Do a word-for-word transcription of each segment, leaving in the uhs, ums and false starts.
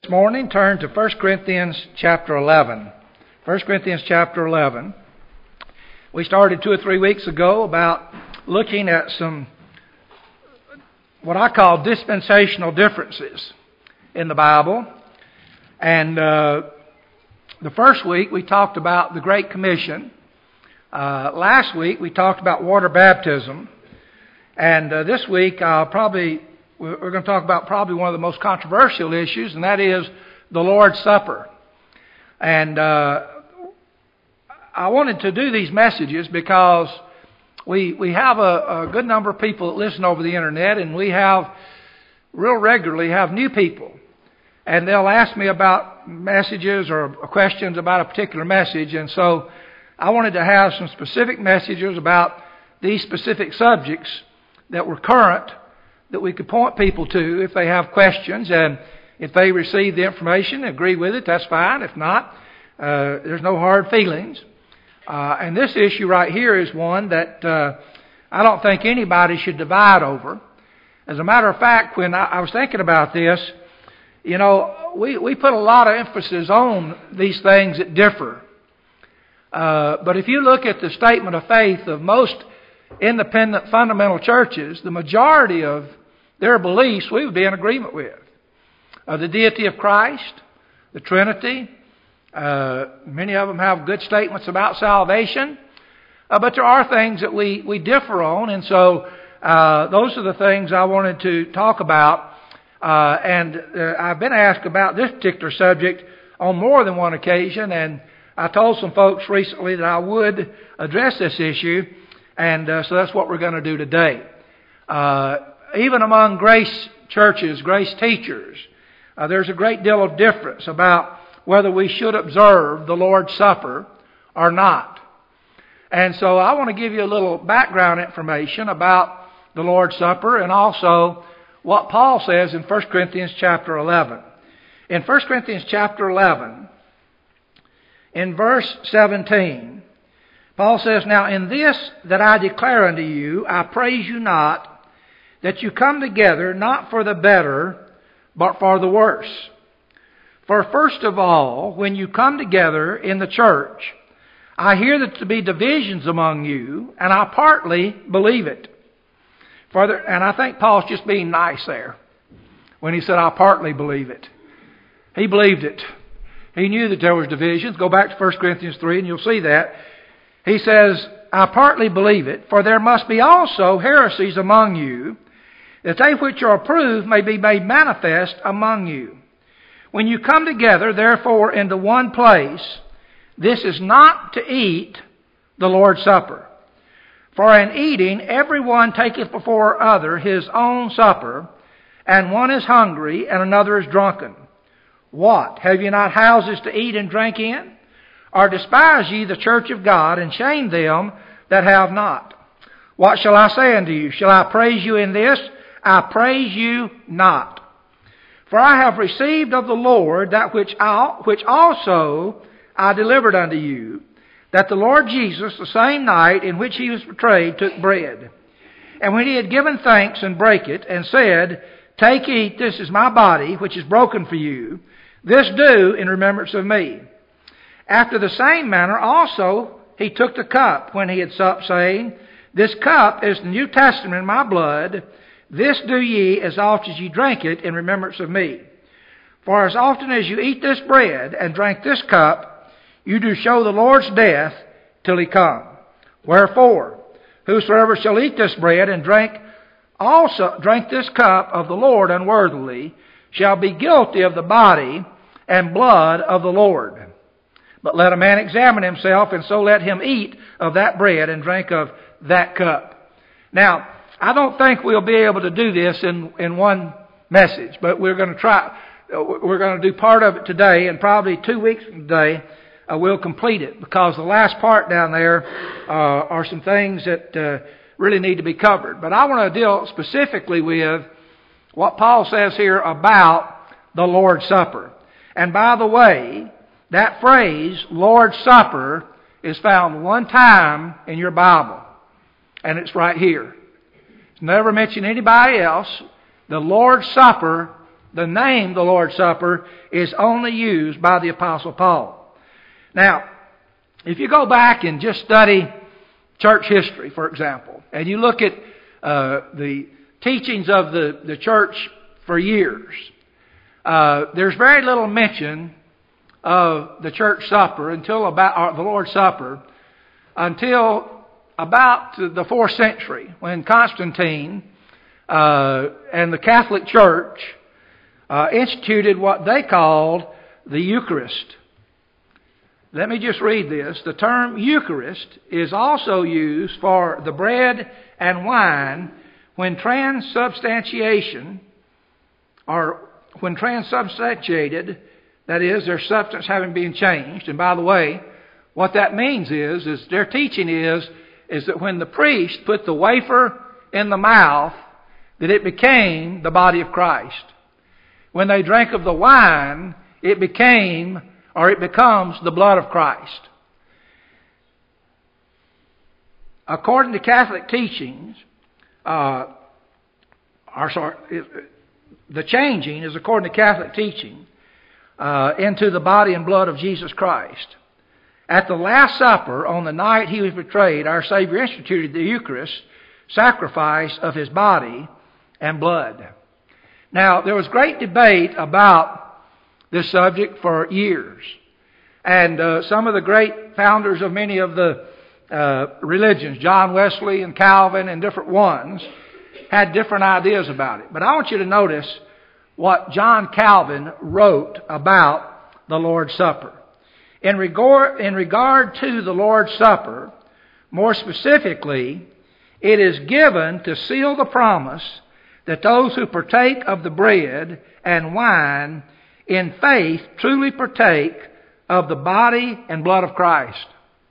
This morning, turn to First Corinthians chapter eleven. First Corinthians chapter eleven. We started two or three weeks ago about looking at some what I call dispensational differences in the Bible. And uh, the first week we talked about the Great Commission. Uh, last week we talked about water baptism. And uh, this week I'll probably... We're going to talk about probably one of the most controversial issues, and that is the Lord's Supper. And uh, I wanted to do these messages because we we have a, a good number of people that listen over the internet, and we have real regularly have new people. And they'll ask me about messages or questions about a particular message, and so I wanted to have some specific messages about these specific subjects that were current, that we could point people to if they have questions, and if they receive the information, agree with it, that's fine. If not, uh, there's no hard feelings. Uh, and this issue right here is one that uh, I don't think anybody should divide over. As a matter of fact, when I, I was thinking about this, you know, we, we put a lot of emphasis on these things that differ. Uh, but if you look at the statement of faith of most independent fundamental churches, the majority of their beliefs we would be in agreement with. Uh, the deity of Christ, the Trinity, uh, many of them have good statements about salvation, uh, but there are things that we, we differ on, and so uh, those are the things I wanted to talk about. Uh, and uh, I've been asked about this particular subject on more than one occasion, and I told some folks recently that I would address this issue. And uh, so that's what we're going to do today. Uh, even among grace churches, grace teachers, uh, there's a great deal of difference about whether we should observe the Lord's Supper or not. And so I want to give you a little background information about the Lord's Supper and also what Paul says in First Corinthians chapter eleven. In First Corinthians chapter eleven, in verse seventeen, Paul says, "Now in this that I declare unto you, I praise you not, that you come together not for the better, but for the worse. For first of all, when you come together in the church, I hear that there be divisions among you, and I partly believe it." Further, and I think Paul's just being nice there when he said, "I partly believe it." He believed it. He knew that there was divisions. Go back to First Corinthians three, and you'll see that. He says, "I partly believe it, for there must be also heresies among you, that they which are approved may be made manifest among you. When you come together, therefore, into one place, this is not to eat the Lord's Supper. For in eating, every one taketh before other his own supper, and one is hungry, and another is drunken. What? Have you not houses to eat and drink in? Or despise ye the church of God, and shame them that have not? What shall I say unto you? Shall I praise you in this? I praise you not. For I have received of the Lord that which, I, which also I delivered unto you, that the Lord Jesus, the same night in which he was betrayed, took bread. And when he had given thanks, and brake it, and said, Take, eat, this is my body, which is broken for you. This do in remembrance of me. After the same manner also he took the cup when he had supped, saying, This cup is the New Testament in my blood. This do ye as oft as ye drink it in remembrance of me. For as often as you eat this bread and drink this cup, you do show the Lord's death till he come. Wherefore, whosoever shall eat this bread and drink also drink this cup of the Lord unworthily shall be guilty of the body and blood of the Lord. But let a man examine himself, and so let him eat of that bread and drink of that cup." Now, I don't think we'll be able to do this in, in one message, but we're going to try. We're going to do part of it today, and probably two weeks from today uh, we'll complete it, because the last part down there uh, are some things that uh, really need to be covered. But I want to deal specifically with what Paul says here about the Lord's Supper. And by the way, that phrase, Lord's Supper, is found one time in your Bible. And it's right here. It's never mentioned anybody else. The Lord's Supper the name the Lord's Supper is only used by the Apostle Paul. Now, if you go back and just study church history, for example, and you look at uh, the teachings of the, the church for years, uh, there's very little mention of the church supper until about or the Lord's Supper until about the fourth century, when Constantine uh, and the Catholic Church uh, instituted what they called the Eucharist. Let me just read this. The term Eucharist is also used for the bread and wine when transubstantiation, or when transubstantiated, that is, their substance having been changed. And by the way, what that means is, is their teaching is, is that when the priest put the wafer in the mouth, that it became the body of Christ. When they drank of the wine, it became, or it becomes, the blood of Christ. According to Catholic teachings, uh, or sorry, the changing is according to Catholic teaching uh, into the body and blood of Jesus Christ. At the Last Supper, on the night He was betrayed, our Savior instituted the Eucharist, sacrifice of His body and blood. Now, there was great debate about this subject for years. And uh, some of the great founders of many of the uh, religions, John Wesley and Calvin and different ones, had different ideas about it. But I want you to notice what John Calvin wrote about the Lord's Supper. In regard, in regard to the Lord's Supper, more specifically, it is given to seal the promise that those who partake of the bread and wine in faith truly partake of the body and blood of Christ.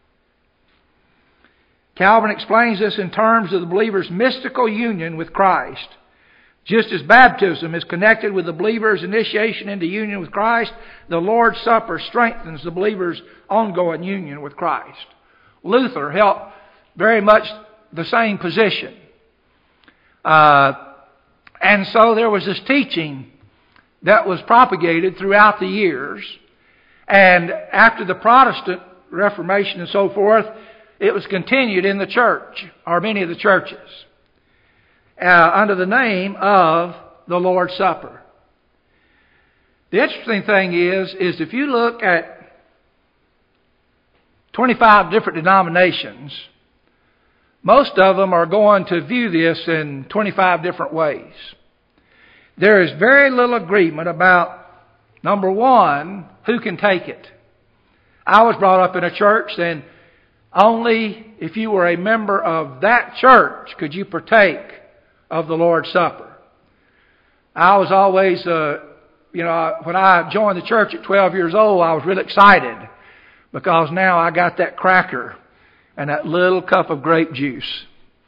Calvin explains this in terms of the believer's mystical union with Christ. Just as baptism is connected with the believer's initiation into union with Christ, the Lord's Supper strengthens the believer's ongoing union with Christ. Luther held very much the same position. Uh, and so there was this teaching that was propagated throughout the years. And after the Protestant Reformation and so forth, it was continued in the church, or many of the churches, uh, under the name of the Lord's Supper. The interesting thing is, is if you look at twenty-five different denominations, most of them are going to view this in twenty-five different ways. There is very little agreement about, number one, who can take it. I was brought up in a church, and only if you were a member of that church could you partake of the Lord's Supper. I was always, uh, you know, when I joined the church at twelve years old, I was really excited because now I got that cracker and that little cup of grape juice.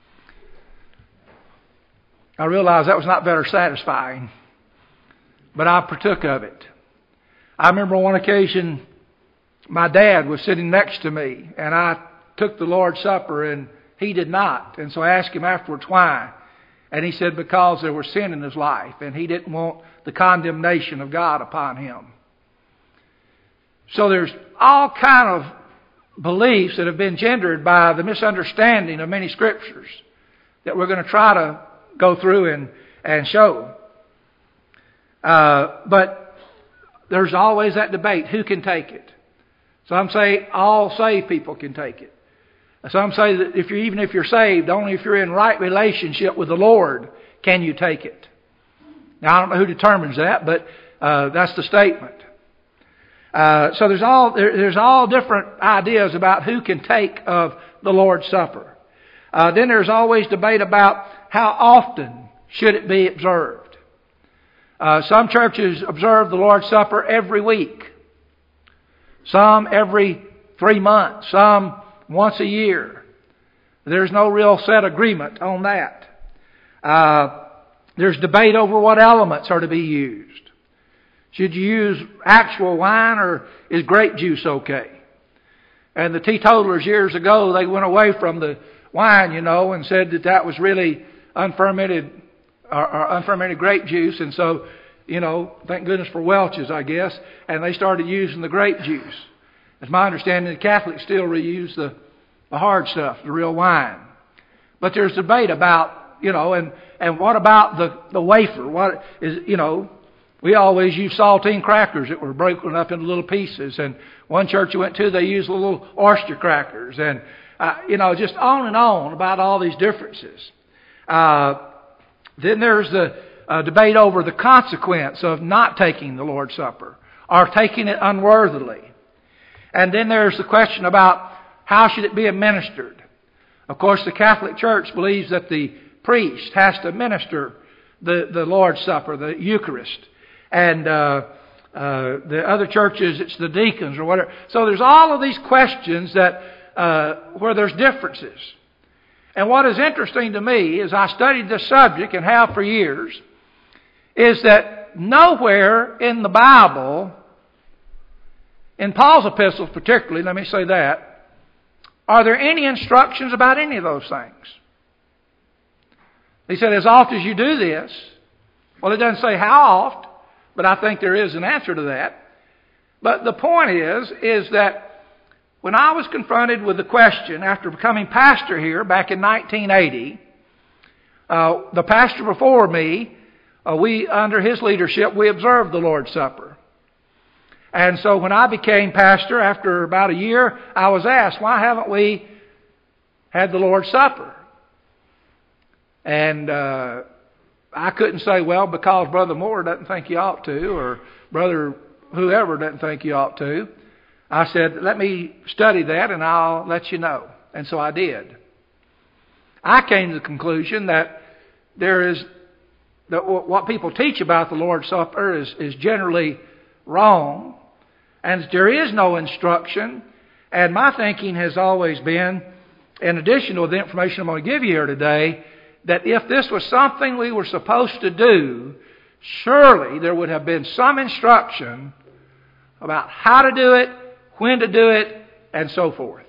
I realized that was not very satisfying, but I partook of it. I remember on one occasion, my dad was sitting next to me, and I took the Lord's Supper, and he did not. And so I asked him afterwards why. And he said because there was sin in his life, and he didn't want the condemnation of God upon him. So there's all kind of beliefs that have been gendered by the misunderstanding of many scriptures that we're going to try to go through and, and show. Uh, but there's always that debate, who can take it? Some say all saved people can take it. Some say that if you're, even if you're saved, only if you're in right relationship with the Lord can you take it. Now, I don't know who determines that, but uh, that's the statement. Uh, so there's all there, there's all different ideas about who can take of the Lord's Supper. Uh, then there's always debate about how often should it be observed. Uh, some churches observe the Lord's Supper every week. Some every three months. Some once a year. There's no real set agreement on that. Uh, there's debate over what elements are to be used. Should you use actual wine, or is grape juice okay? And the teetotalers years ago, they went away from the wine, you know, and said that that was really unfermented or, or unfermented grape juice, and so you know, thank goodness for Welch's, I guess, and they started using the grape juice. It's my understanding the Catholics still reuse the, the hard stuff, the real wine. But there's debate about, you know, and, and what about the, the wafer? What is, you know, we always use saltine crackers that were broken up into little pieces. And one church we went to, they used little oyster crackers. And, uh, you know, just on and on about all these differences. Uh, then there's the uh, debate over the consequence of not taking the Lord's Supper or taking it unworthily. And then there's the question about how should it be administered. Of course, the Catholic Church believes that the priest has to administer the, the Lord's Supper, the Eucharist. And uh, uh, the other churches, it's the deacons or whatever. So there's all of these questions that uh, where there's differences. And what is interesting to me, as I studied this subject and have for years, is that nowhere in the Bible, in Paul's epistles particularly, let me say that, are there any instructions about any of those things? He said, as oft as you do this, well, it doesn't say how oft, but I think there is an answer to that. But the point is, is that when I was confronted with the question after becoming pastor here back in nineteen eighty, uh, the pastor before me, uh, we, under his leadership, we observed the Lord's Supper. And so when I became pastor, after about a year, I was asked, why haven't we had the Lord's Supper? And uh, I couldn't say, well, because Brother Moore doesn't think you ought to, or Brother whoever doesn't think you ought to. I said, let me study that and I'll let you know. And so I did. I came to the conclusion that there is, that what people teach about the Lord's Supper is, is generally wrong. And there is no instruction. And my thinking has always been, in addition to the information I'm going to give you here today, that if this was something we were supposed to do, surely there would have been some instruction about how to do it, when to do it, and so forth.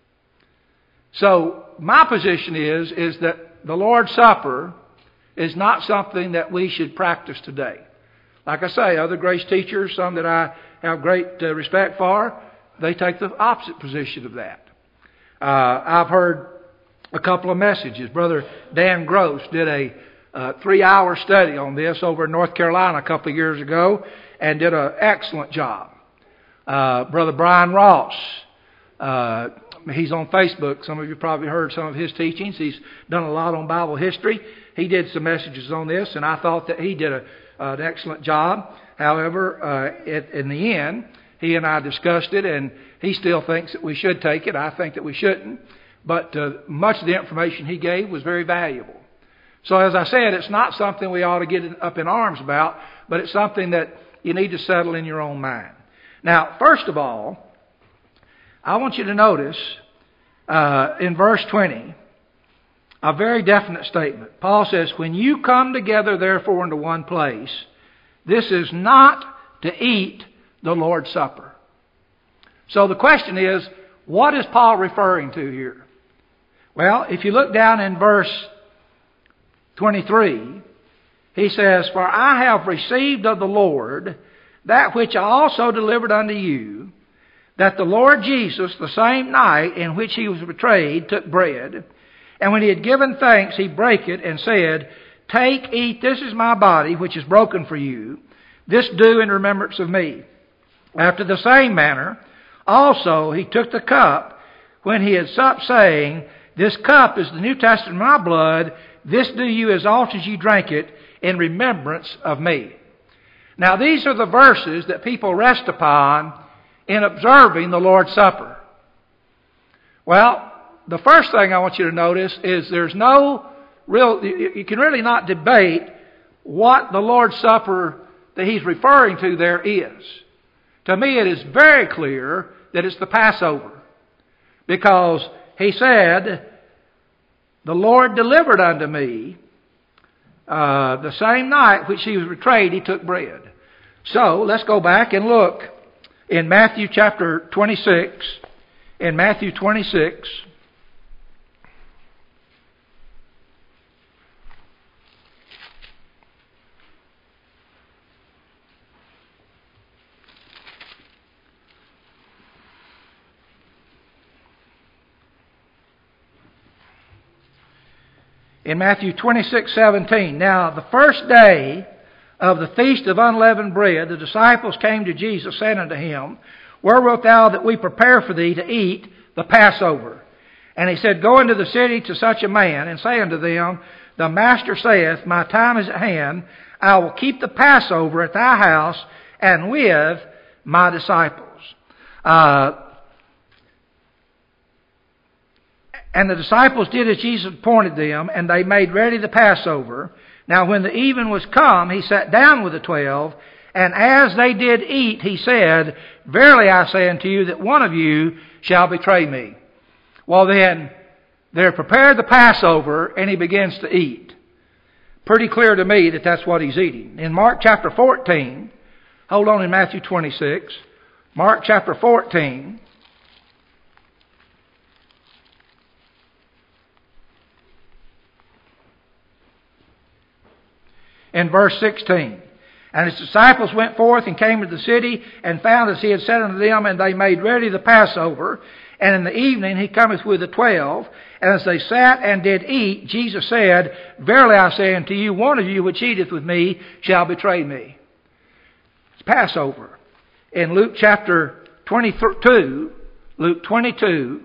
So my position is, is that the Lord's Supper is not something that we should practice today. Like I say, other grace teachers, some that I have great uh, respect for, they take the opposite position of that. Uh, I've heard a couple of messages. Brother Dan Gross did a uh, three-hour study on this over in North Carolina a couple of years ago and did an excellent job. Uh, Brother Brian Ross, uh, he's on Facebook. Some of you probably heard some of his teachings. He's done a lot on Bible history. He did some messages on this, and I thought that he did a, uh, an excellent job. However, uh, it, in the end, he and I discussed it, and he still thinks that we should take it. I think that we shouldn't. But uh, much of the information he gave was very valuable. So as I said, it's not something we ought to get up in arms about, but it's something that you need to settle in your own mind. Now, first of all, I want you to notice uh, in verse twenty, a very definite statement. Paul says, when you come together, therefore, into one place, this is not to eat the Lord's Supper. So the question is, what is Paul referring to here? Well, if you look down in verse twenty-three, he says, for I have received of the Lord that which I also delivered unto you, that the Lord Jesus, the same night in which he was betrayed, took bread, and when he had given thanks, he brake it and said, take, eat, this is my body, which is broken for you. This do in remembrance of me. After the same manner, also he took the cup when he had supped, saying, this cup is the New Testament of my blood. This do you as oft as you drink it in remembrance of me. Now these are the verses that people rest upon in observing the Lord's Supper. Well, the first thing I want you to notice is there's no real, you can really not debate what the Lord's Supper that he's referring to there is. To me it is very clear that it's the Passover. Because he said, the Lord delivered unto me, uh, the same night which he was betrayed, he took bread. So, let's go back and look in Matthew chapter twenty-six. In Matthew twenty-six, in Matthew twenty-six seventeen. Now, the first day of the feast of unleavened bread, the disciples came to Jesus, saying unto him, Where wilt thou that we prepare for thee to eat the Passover? And he said, Go into the city to such a man, and say unto them, The Master saith, My time is at hand. I will keep the Passover at thy house, and with my disciples. Uh, and the disciples did as Jesus appointed them, and they made ready the Passover. Now when the even was come, he sat down with the twelve, and as they did eat, he said, Verily I say unto you, that one of you shall betray me. Well then, they're prepared the Passover, and he begins to eat. Pretty clear to me that that's what he's eating. In Mark chapter fourteen, hold on in Matthew twenty-six, Mark chapter fourteen, in verse sixteen. And his disciples went forth and came to the city, and found as he had said unto them, and they made ready the Passover. And in the evening he cometh with the twelve, and as they sat and did eat, Jesus said, Verily I say unto you, one of you which eateth with me shall betray me. It's Passover. In Luke chapter twenty-two, Luke twenty-two,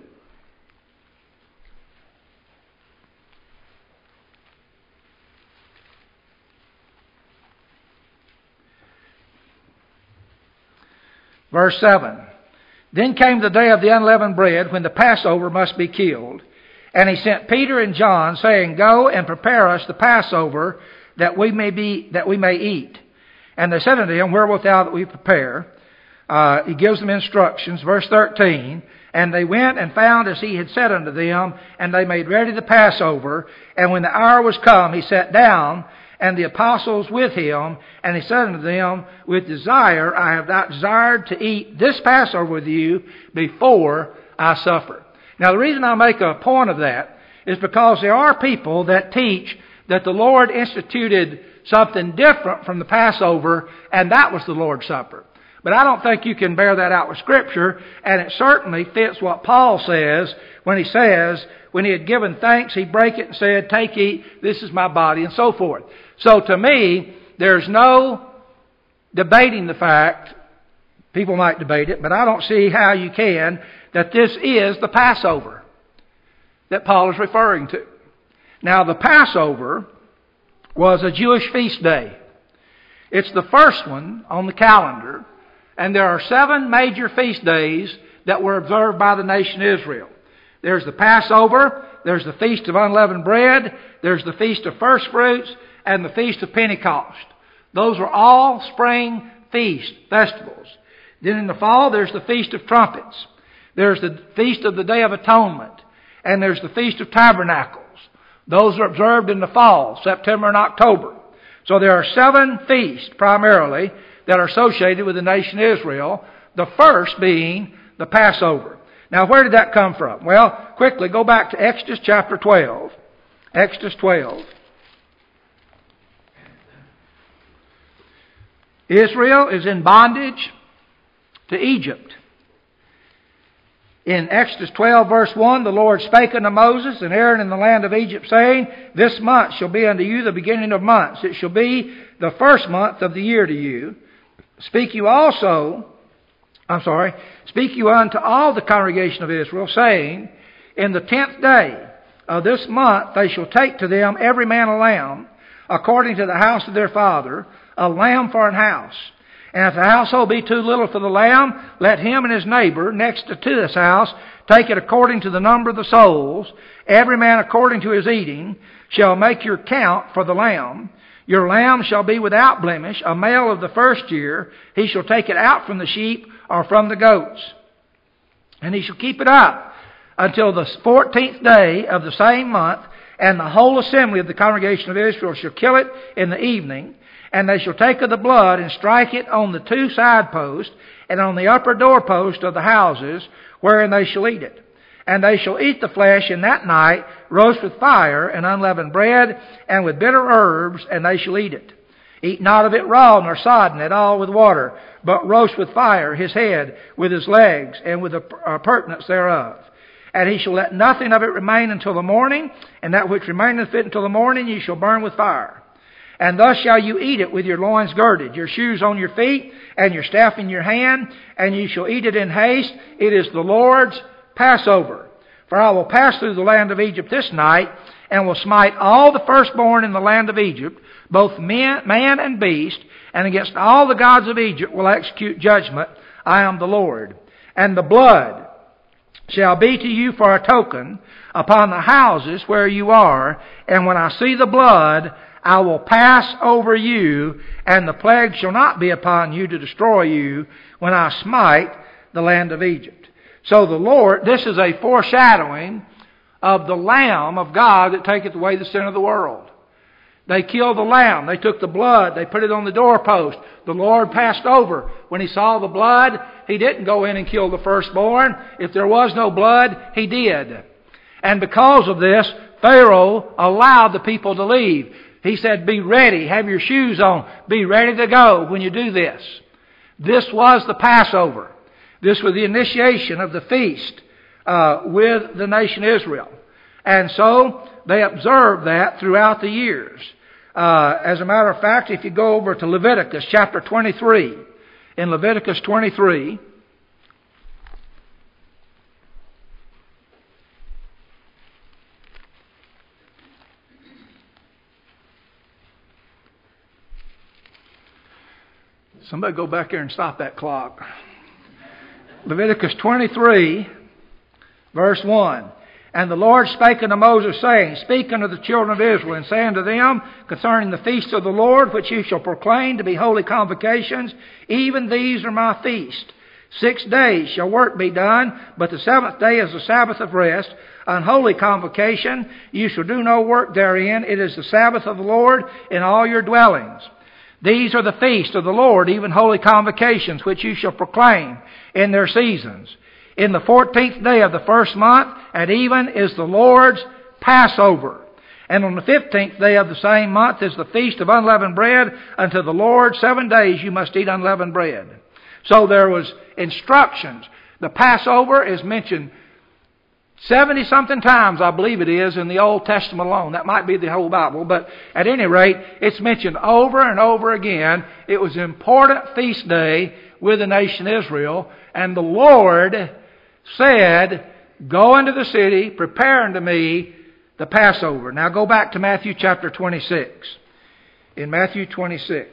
verse seven. Then came the day of the unleavened bread, when the Passover must be killed. And he sent Peter and John, saying, Go and prepare us the Passover, that we may be that we may eat. And they said unto him, Where wilt thou that we prepare? Uh, he gives them instructions. Verse thirteen. And they went and found as he had said unto them, and they made ready the Passover. And when the hour was come, he sat down, and the apostles with him, and he said unto them, With desire I have not desired to eat this Passover with you before I suffer. Now the reason I make a point of that is because there are people that teach that the Lord instituted something different from the Passover, and that was the Lord's Supper. But I don't think you can bear that out with Scripture, and it certainly fits what Paul says when he says, when he had given thanks, he brake it and said, Take, eat, this is my body, and so forth. So to me, there's no debating the fact, people might debate it, but I don't see how you can, that this is the Passover that Paul is referring to. Now the Passover was a Jewish feast day. It's the first one on the calendar, and there are seven major feast days that were observed by the nation Israel. There's the Passover, there's the Feast of Unleavened Bread, there's the Feast of First Fruits, and the Feast of Pentecost. Those are all spring feast festivals. Then in the fall, there's the Feast of Trumpets. There's the Feast of the Day of Atonement. And there's the Feast of Tabernacles. Those are observed in the fall, September and October. So there are seven feasts, primarily, that are associated with the nation Israel, the first being the Passover. Now, where did that come from? Well, quickly, go back to Exodus chapter twelve. Exodus twelve. Israel is in bondage to Egypt. In Exodus twelve, verse one, the Lord spake unto Moses and Aaron in the land of Egypt, saying, This month shall be unto you the beginning of months. It shall be the first month of the year to you. Speak you also, I'm sorry, speak you unto all the congregation of Israel, saying, In the tenth day of this month they shall take to them every man a lamb, according to the house of their father, a lamb for an house. And if the household be too little for the lamb, let him and his neighbor next to this house take it according to the number of the souls. Every man according to his eating shall make your count for the lamb. Your lamb shall be without blemish, a male of the first year. He shall take it out from the sheep or from the goats. And he shall keep it up until the fourteenth day of the same month. And the whole assembly of the congregation of Israel shall kill it in the evening. And they shall take of the blood and strike it on the two side posts and on the upper doorpost of the houses, wherein they shall eat it. And they shall eat the flesh in that night, roast with fire and unleavened bread, and with bitter herbs, and they shall eat it. Eat not of it raw, nor sodden at all with water, but roast with fire his head, with his legs, and with the appurtenance thereof. And he shall let nothing of it remain until the morning, and that which remaineth fit until the morning ye shall burn with fire. And thus shall you eat it with your loins girded, your shoes on your feet, and your staff in your hand, and ye shall eat it in haste. It is the Lord's Passover. For I will pass through the land of Egypt this night, and will smite all the firstborn in the land of Egypt, both man, man and beast, and against all the gods of Egypt will I execute judgment. I am the Lord. And the blood shall be to you for a token upon the houses where you are, and when I see the blood, I will pass over you, and the plague shall not be upon you to destroy you when I smite the land of Egypt. So the Lord, this is a foreshadowing of the Lamb of God that taketh away the sin of the world. They killed the lamb. They took the blood. They put it on the doorpost. The Lord passed over. When he saw the blood, he didn't go in and kill the firstborn. If there was no blood, he did. And because of this, Pharaoh allowed the people to leave. He said, be ready. Have your shoes on. Be ready to go when you do this. This was the Passover. This was the initiation of the feast uh, with the nation Israel. And so they observed that throughout the years. Uh, as a matter of fact, if you go over to Leviticus chapter twenty-three, in Leviticus twenty-three, somebody go back there and stop that clock. Leviticus twenty-three, verse one. And the Lord spake unto Moses, saying, Speak unto the children of Israel, and say unto them concerning the feasts of the Lord, which ye shall proclaim to be holy convocations, even these are my feasts. Six days shall work be done, but the seventh day is the Sabbath of rest. An holy convocation, you shall do no work therein. It is the Sabbath of the Lord in all your dwellings. These are the feasts of the Lord, even holy convocations, which you shall proclaim in their seasons. In the fourteenth day of the first month, at even, is the Lord's Passover. And on the fifteenth day of the same month is the feast of unleavened bread. Unto the Lord seven days you must eat unleavened bread. So there was instructions. The Passover is mentioned seventy-something times, I believe it is, in the Old Testament alone. That might be the whole Bible. But at any rate, it's mentioned over and over again. It was an important feast day with the nation Israel. And the Lord said, Go into the city, prepare unto me the Passover. Now go back to Matthew chapter twenty-six. In Matthew twenty-six.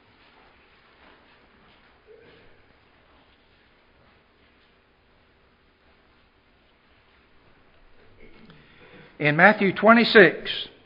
In Matthew twenty-six,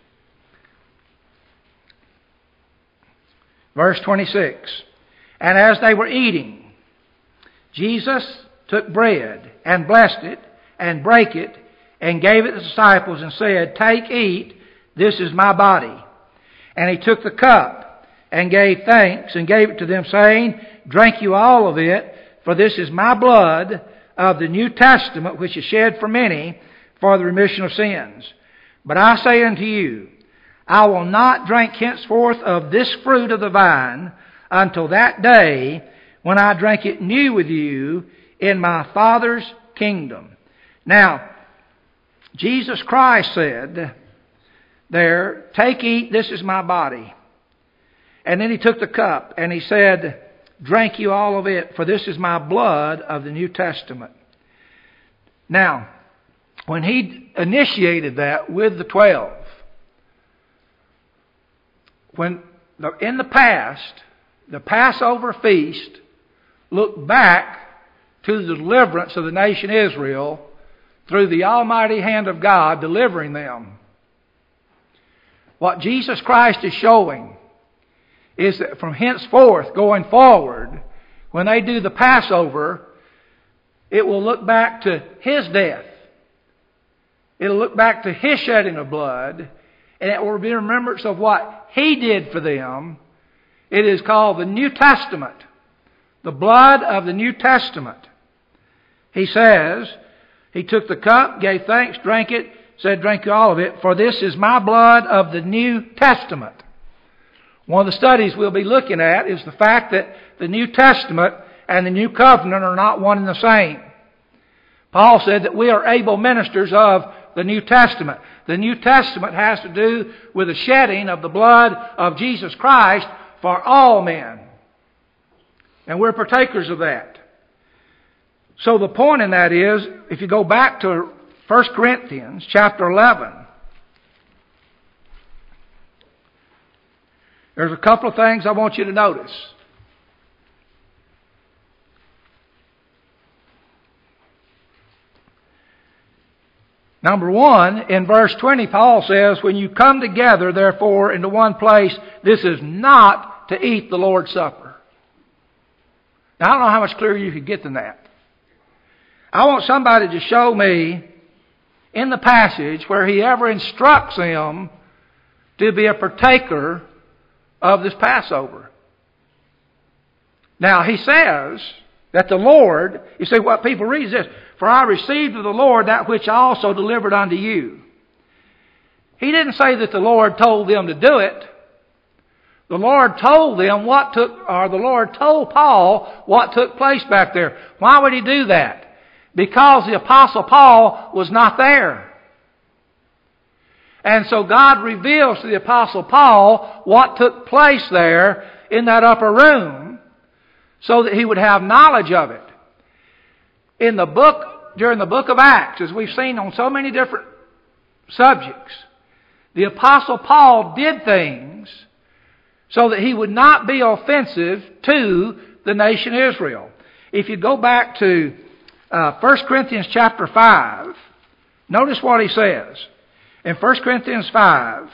verse twenty-six. And as they were eating, Jesus took bread and blessed it and brake it and gave it to the disciples and said, Take, eat, this is my body. And he took the cup and gave thanks and gave it to them, saying, Drink you all of it, for this is my blood of the New Testament, which is shed for many for the remission of sins. But I say unto you, I will not drink henceforth of this fruit of the vine until that day when I drink it new with you in my Father's kingdom. Now, Jesus Christ said there, Take, eat, this is my body. And then he took the cup and he said, Drink you all of it, for this is my blood of the New Testament. Now, when he initiated that with the twelve, when the, in the past, the Passover feast looked back to the deliverance of the nation Israel through the almighty hand of God delivering them. What Jesus Christ is showing is that from henceforth, going forward, when they do the Passover, it will look back to His death. It'll look back to His shedding of blood, and it will be a remembrance of what He did for them. It is called the New Testament, the blood of the New Testament. He says, He took the cup, gave thanks, drank it, said, Drink you all of it, for this is my blood of the New Testament. One of the studies we'll be looking at is the fact that the New Testament and the New Covenant are not one and the same. Paul said that we are able ministers of the New Testament. The New Testament has to do with the shedding of the blood of Jesus Christ for all men. And we're partakers of that. So the point in that is, if you go back to First Corinthians chapter eleven, there's a couple of things I want you to notice. Number one, in verse twenty, Paul says, when you come together, therefore, into one place, this is not to eat the Lord's Supper. Now, I don't know how much clearer you could get than that. I want somebody to show me in the passage where he ever instructs them to be a partaker of this Passover. Now, he says that the Lord, you see what people read is this, for I received of the Lord that which I also delivered unto you. He didn't say that the Lord told them to do it. The Lord told them what took, or the Lord told Paul what took place back there. Why would he do that? Because the Apostle Paul was not there. And so God reveals to the Apostle Paul what took place there in that upper room so that he would have knowledge of it. In the book, during the book of Acts, as we've seen on so many different subjects, the Apostle Paul did things so that he would not be offensive to the nation Israel. If you go back to uh, First Corinthians chapter five, notice what he says. In First Corinthians five,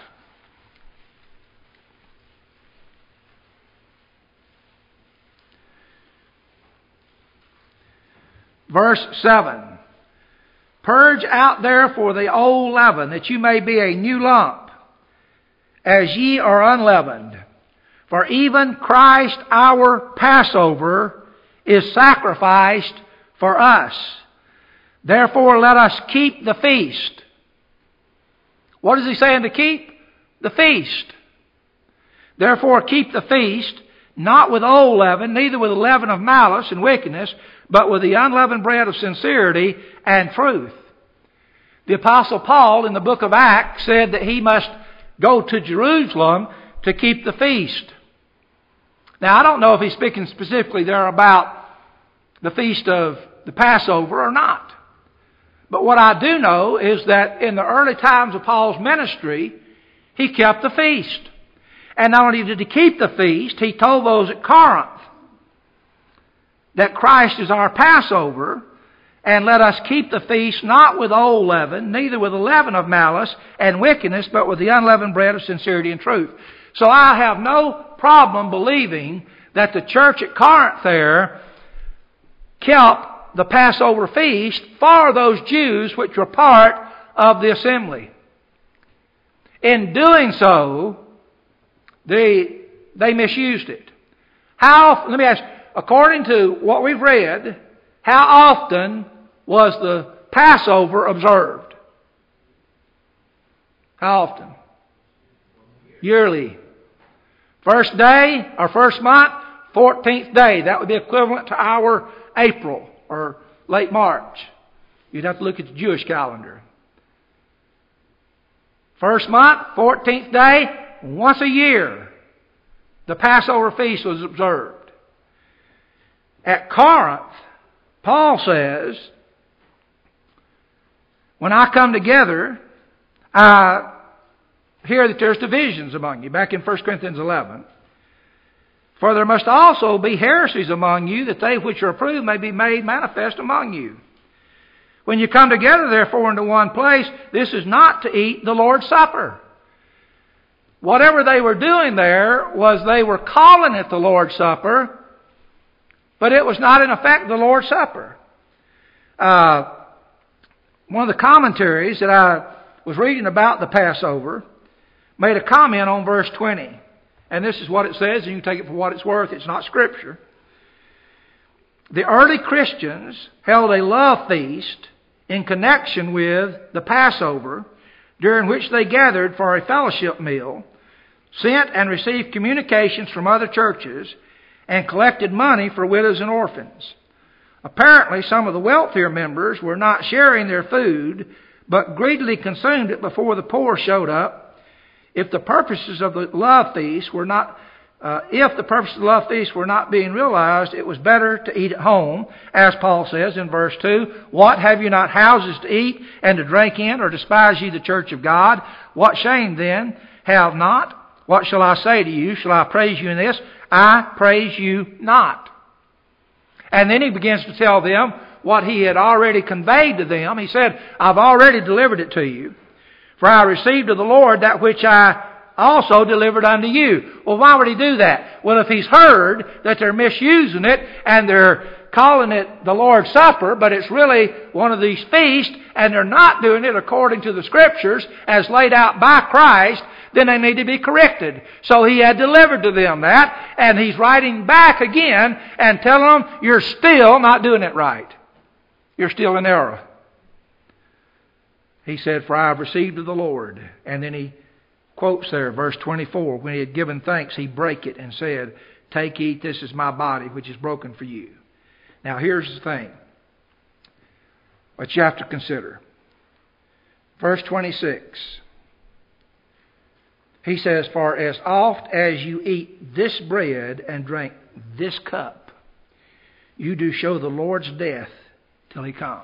verse seven, purge out therefore the old leaven, that you may be a new lump, as ye are unleavened. For even Christ our Passover is sacrificed for us. Therefore let us keep the feast. What is he saying to keep? The feast. Therefore keep the feast, not with old leaven, neither with the leaven of malice and wickedness, but with the unleavened bread of sincerity and truth. The Apostle Paul in the book of Acts said that he must go to Jerusalem to keep the feast. Now, I don't know if he's speaking specifically there about the feast of the Passover or not. But what I do know is that in the early times of Paul's ministry, he kept the feast. And not only did he keep the feast, he told those at Corinth that Christ is our Passover, and let us keep the feast not with old leaven, neither with the leaven of malice and wickedness, but with the unleavened bread of sincerity and truth. So I have no problem believing that the church at Corinth there kept the Passover feast for those Jews which were part of the assembly. In doing so, they, they misused it. How, let me ask, according to what we've read, how often was the Passover observed? How often? Yearly. First day or first month, fourteenth day. That would be equivalent to our April or late March. You'd have to look at the Jewish calendar. First month, fourteenth day, once a year, the Passover feast was observed. At Corinth, Paul says, when I come together, I hear that there's divisions among you. Back in First Corinthians eleven. For there must also be heresies among you, that they which are approved may be made manifest among you. When you come together, therefore, into one place, this is not to eat the Lord's Supper. Whatever they were doing there was they were calling it the Lord's Supper, but it was not in effect the Lord's Supper. Uh, one of the commentaries that I was reading about the Passover made a comment on verse twenty. And this is what it says, and you can take it for what it's worth. It's not Scripture. The early Christians held a love feast in connection with the Passover, during which they gathered for a fellowship meal, sent and received communications from other churches, and collected money for widows and orphans. Apparently, some of the wealthier members were not sharing their food, but greedily consumed it before the poor showed up. If the purposes of the love feast were not, uh, if the purposes of the love feast were not being realized, it was better to eat at home, as Paul says in verse two. What, have you not houses to eat and to drink in, or despise ye the church of God? What shame then have not? What shall I say to you? Shall I praise you in this? I praise you not. And then he begins to tell them what he had already conveyed to them. He said, I've already delivered it to you. For I received of the Lord that which I also delivered unto you. Well, why would he do that? Well, if he's heard that they're misusing it and they're calling it the Lord's Supper, but it's really one of these feasts, and they're not doing it according to the Scriptures as laid out by Christ, then they need to be corrected. So he had delivered to them that, and he's writing back again and telling them, you're still not doing it right. You're still in error. He said, for I have received of the Lord. And then he quotes there, verse twenty-four, when he had given thanks, he brake it and said, take, eat, this is my body, which is broken for you. Now here's the thing that you have to consider. Verse twenty-six. He says, for as oft as you eat this bread and drink this cup, you do show the Lord's death till he come.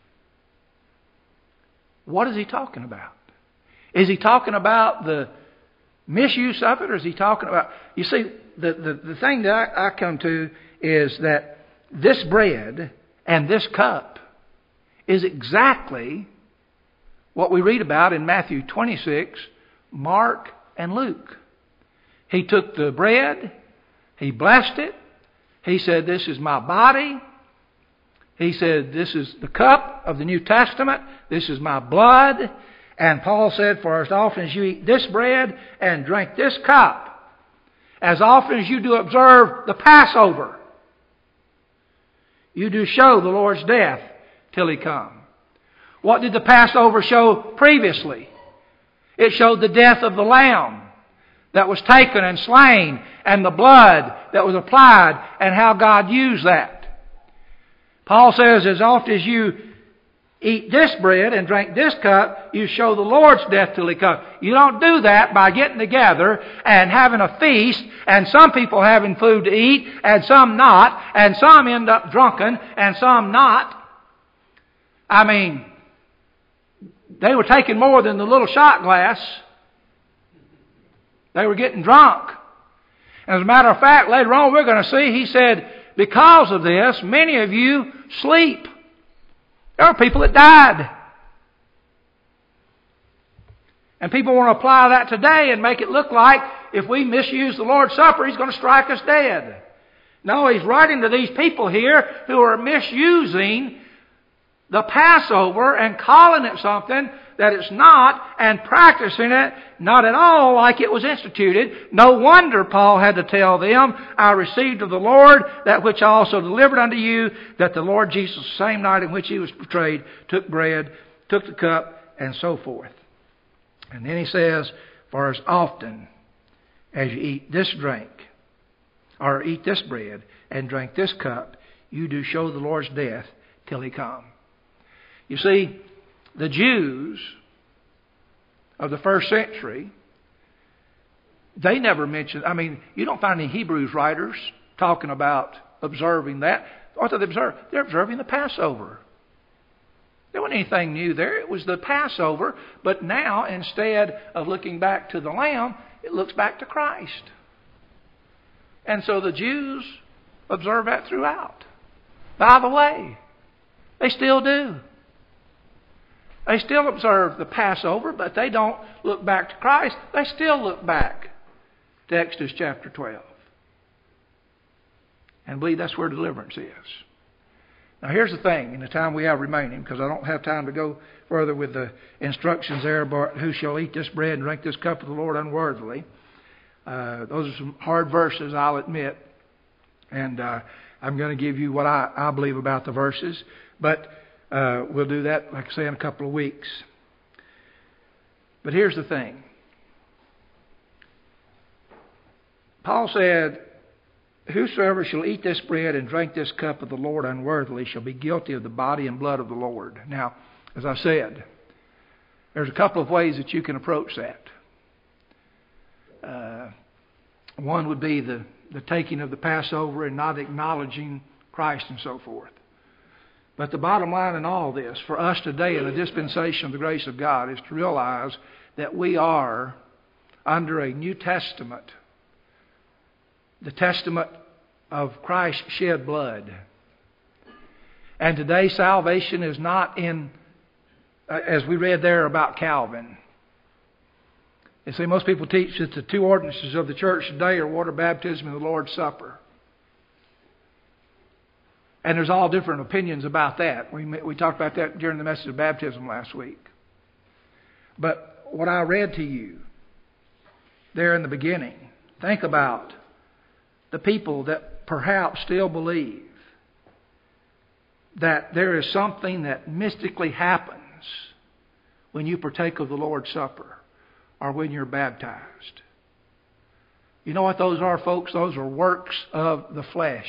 What is he talking about? Is he talking about the misuse of it, or is he talking about... You see, the, the, the thing that I, I come to is that this bread and this cup is exactly what we read about in Matthew twenty-six, Mark, and Luke. He took the bread, he blessed it, he said, this is my body. He said, this is the cup of the New Testament, this is my blood. And Paul said, for as often as you eat this bread and drink this cup, as often as you do observe the Passover, you do show the Lord's death till he come. What did the Passover show previously? It showed the death of the lamb that was taken and slain, and the blood that was applied, and how God used that. Paul says, as often as you eat this bread and drink this cup, you show the Lord's death till he comes. You don't do that by getting together and having a feast, and some people having food to eat, and some not, and some end up drunken, and some not. I mean, they were taking more than the little shot glass. They were getting drunk. As a matter of fact, later on we're going to see, he said, because of this, many of you sleep. There are people that died. And people want to apply that today and make it look like if we misuse the Lord's Supper, he's going to strike us dead. No, he's writing to these people here who are misusing the Passover and calling it something that it's not, and practicing it not at all like it was instituted. No wonder Paul had to tell them, I received of the Lord that which I also delivered unto you, that the Lord Jesus, the same night in which he was betrayed, took bread, took the cup, and so forth. And then he says, for as often as you eat this drink, or eat this bread, and drink this cup, you do show the Lord's death till he come. You see, the Jews of the first century, they never mentioned, I mean, you don't find any Hebrews writers talking about observing that. What did they observe? They're observing the Passover. There wasn't anything new there. It was the Passover, but now instead of looking back to the Lamb, it looks back to Christ. And so the Jews observe that throughout. By the way, they still do. They still observe the Passover, but they don't look back to Christ. They still look back to Exodus chapter twelve. And believe that's where deliverance is. Now here's the thing, in the time we have remaining, because I don't have time to go further with the instructions there about who shall eat this bread and drink this cup of the Lord unworthily. Uh, those are some hard verses, I'll admit. And uh, I'm going to give you what I, I believe about the verses. But Uh, we'll do that, like I say, in a couple of weeks. But here's the thing. Paul said, whosoever shall eat this bread and drink this cup of the Lord unworthily shall be guilty of the body and blood of the Lord. Now, as I said, there's a couple of ways that you can approach that. Uh, one would be the, the taking of the Passover and not acknowledging Christ and so forth. But the bottom line in all this, for us today in the dispensation of the grace of God, is to realize that we are under a New Testament, the testament of Christ's shed blood. And today salvation is not in, as we read there about Calvin. You see, most people teach that the two ordinances of the church today are water baptism and the Lord's Supper. And there's all different opinions about that. We we talked about that during the message of baptism last week. But what I read to you there in the beginning, think about the people that perhaps still believe that there is something that mystically happens when you partake of the Lord's Supper or when you're baptized. You know what those are, folks? Those are works of the flesh.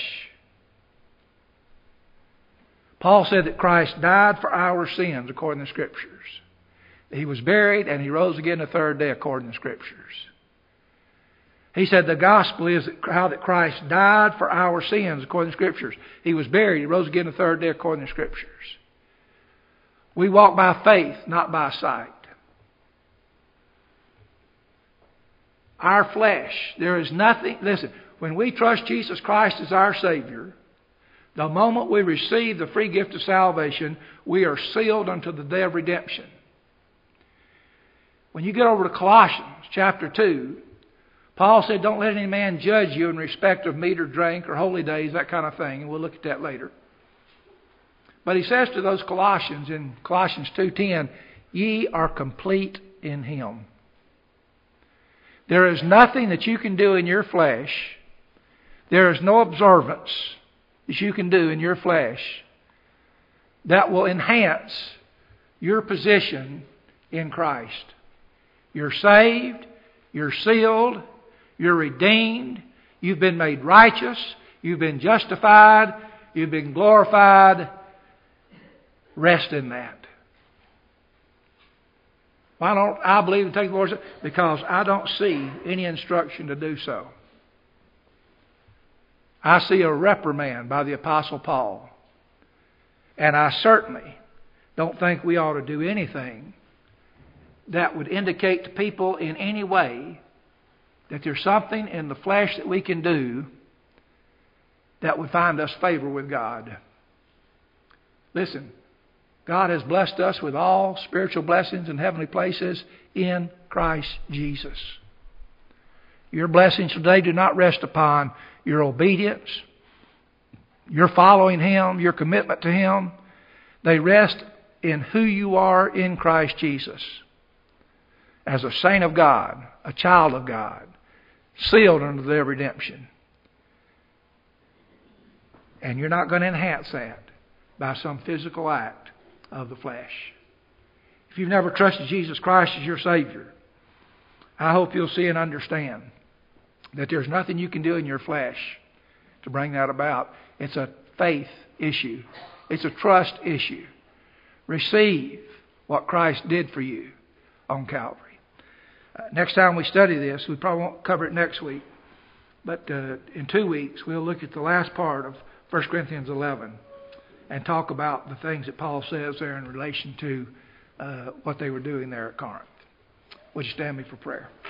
Paul said that Christ died for our sins according to the Scriptures. He was buried and He rose again the third day according to the Scriptures. He said the gospel is how that Christ died for our sins according to the Scriptures. He was buried. He rose again the third day according to the Scriptures. We walk by faith, not by sight. Our flesh, there is nothing, listen, when we trust Jesus Christ as our Savior, the moment we receive the free gift of salvation, we are sealed unto the day of redemption. When you get over to Colossians chapter two, Paul said, don't let any man judge you in respect of meat or drink or holy days, that kind of thing. And we'll look at that later. But he says to those Colossians in Colossians two ten, ye are complete in Him. There is nothing that you can do in your flesh. There is no observance that you can do in your flesh that will enhance your position in Christ. You're saved. You're sealed. You're redeemed. You've been made righteous. You've been justified. You've been glorified. Rest in that. Why don't I believe and take the Lord's? Because I don't see any instruction to do so. I see a reprimand by the Apostle Paul. And I certainly don't think we ought to do anything that would indicate to people in any way that there's something in the flesh that we can do that would find us favor with God. Listen, God has blessed us with all spiritual blessings in heavenly places in Christ Jesus. Your blessings today do not rest upon your obedience, your following Him, your commitment to Him. They rest in who you are in Christ Jesus. As a saint of God, a child of God, sealed under their redemption. And you're not going to enhance that by some physical act of the flesh. If you've never trusted Jesus Christ as your Savior, I hope you'll see and understand that there's nothing you can do in your flesh to bring that about. It's a faith issue. It's a trust issue. Receive what Christ did for you on Calvary. Uh, next time we study this, we probably won't cover it next week, but uh, in two weeks we'll look at the last part of First Corinthians eleven and talk about the things that Paul says there in relation to uh, what they were doing there at Corinth. Would you stand me for prayer?